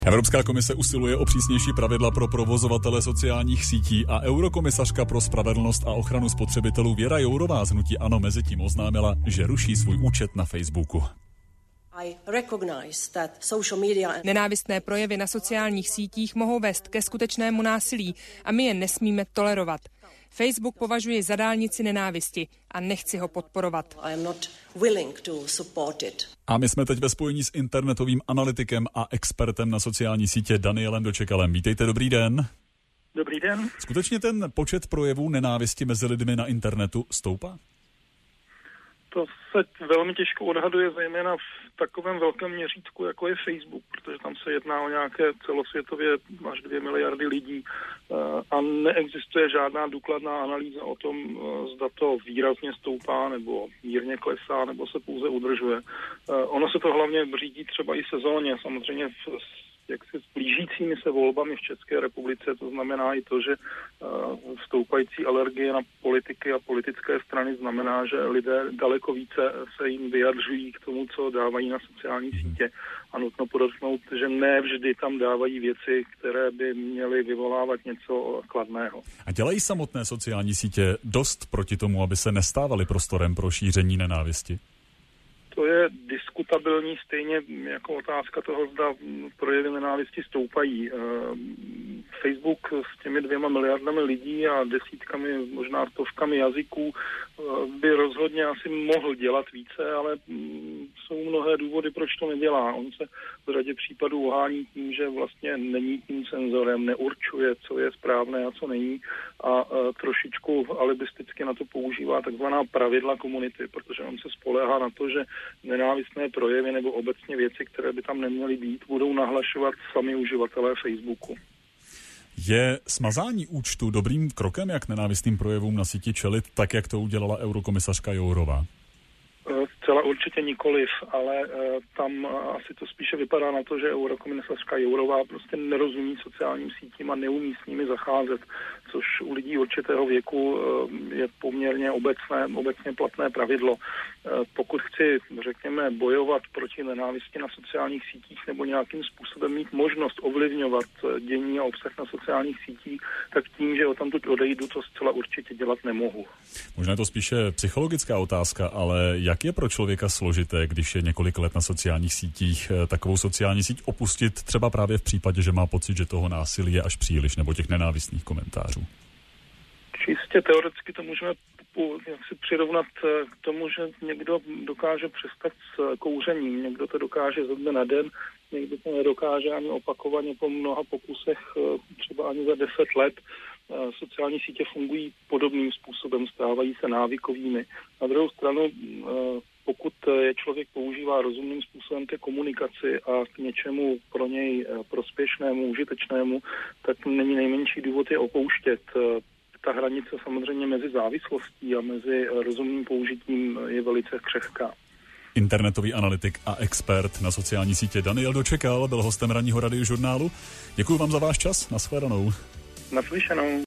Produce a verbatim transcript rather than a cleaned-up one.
Evropská komise usiluje o přísnější pravidla pro provozovatele sociálních sítí a eurokomisařka pro spravedlnost a ochranu spotřebitelů Věra Jourová z hnutí ANO mezitím oznámila, že ruší svůj účet na Facebooku. Nenávistné projevy na sociálních sítích mohou vést ke skutečnému násilí a my je nesmíme tolerovat. Facebook považuji za dálnici nenávisti a nechci ho podporovat. A my jsme teď ve spojení s internetovým analytikem a expertem na sociální sítě Danielem Dočekalem. Vítejte, dobrý den. Dobrý den. Skutečně ten počet projevů nenávisti mezi lidmi na internetu stoupá? To se velmi těžko odhaduje, zejména v takovém velkém měřítku, jako je Facebook, protože tam se jedná o nějaké celosvětově až dvě miliardy lidí a neexistuje žádná důkladná analýza o tom, zda to výrazně stoupá nebo mírně klesá nebo se pouze udržuje. Ono se to hlavně řídí třeba i sezóně, samozřejmě v jak se s blížícími se volbami v České republice, to znamená i to, že uh, stoupající alergie na politiky a politické strany znamená, že lidé daleko více se jim vyjadřují k tomu, co dávají na sociální sítě. A nutno podotknout, že ne vždy tam dávají věci, které by měly vyvolávat něco kladného. A dělají samotné sociální sítě dost proti tomu, aby se nestávaly prostorem pro šíření nenávisti? To je diskutabilní, stejně jako otázka toho, zda projevy nenávisti stoupají. Facebook s těmi dvěma miliardami lidí a desítkami, možná stovkami jazyků by rozhodně asi mohl dělat více, ale jsou mnohé důvody, proč to nedělá. On se v řadě případů ohání tím, že vlastně není tím cenzorem, neurčuje, co je správné a co není a trošičku alibisticky na to používá takzvaná pravidla komunity, protože on se spoléhá na to, že nenávistné projevy nebo obecně věci, které by tam neměly být, budou nahlašovat sami uživatelé Facebooku. Je smazání účtu dobrým krokem, jak nenávistným projevům na síti čelit, tak jak to udělala eurokomisařka Jourová? Zcela určitě nikoliv, ale tam asi to spíše vypadá na to, že eurokomisařka Jourová prostě nerozumí sociálním sítím a neumí s nimi zacházet, což u lidí určitého věku je poměrně obecné, obecně platné pravidlo. Pokud chci, řekněme, bojovat proti nenávisti na sociálních sítích nebo nějakým způsobem mít možnost ovlivňovat dění a obsah na sociálních sítích, tak tím, že o tamtud odejdu, to zcela určitě dělat nemohu. Možná je to spíše psychologická otázka, ale jak je pro člověka složité, když je několik let na sociálních sítích, takovou sociální síť opustit, třeba právě v případě, že má pocit, že toho násilí je až příliš, nebo těch nenávistných komentářů? Čistě teoreticky to můžeme jak si přirovnat k tomu, že někdo dokáže přestat s kouřením, někdo to dokáže ze dne na den, někdo to nedokáže ani opakovaně po mnoha pokusech, třeba ani za deset let. Sociální sítě fungují podobným způsobem, stávají se návykovými. Na druhou stranu, pokud je člověk používá rozumným způsobem ke komunikaci a k něčemu pro něj prospěšnému, užitečnému, tak není nejmenší důvod je opouštět. Ta hranice samozřejmě mezi závislostí a mezi rozumným použitím je velice křehká. Internetový analytik a expert na sociální sítě Daniel Dočekal byl hostem ranního radiožurnálu. Děkuji vám za váš čas, nashledanou. Naslyšenou.